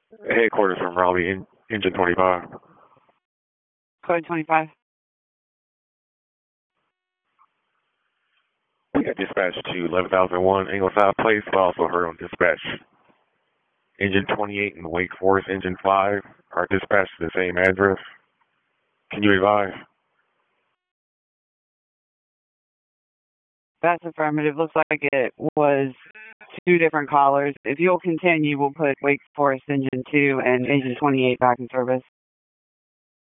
Headquarters from Raleigh, Engine 25. Code 25. We got dispatched to 11,001 Ingleside Place, but also heard on dispatch. Engine 28 and Wake Forest Engine 5 are dispatched to the same address. Can you advise? That's affirmative. Looks like it was two different callers. If you'll continue, we'll put Wake Forest Engine 2 and Engine 28 back in service.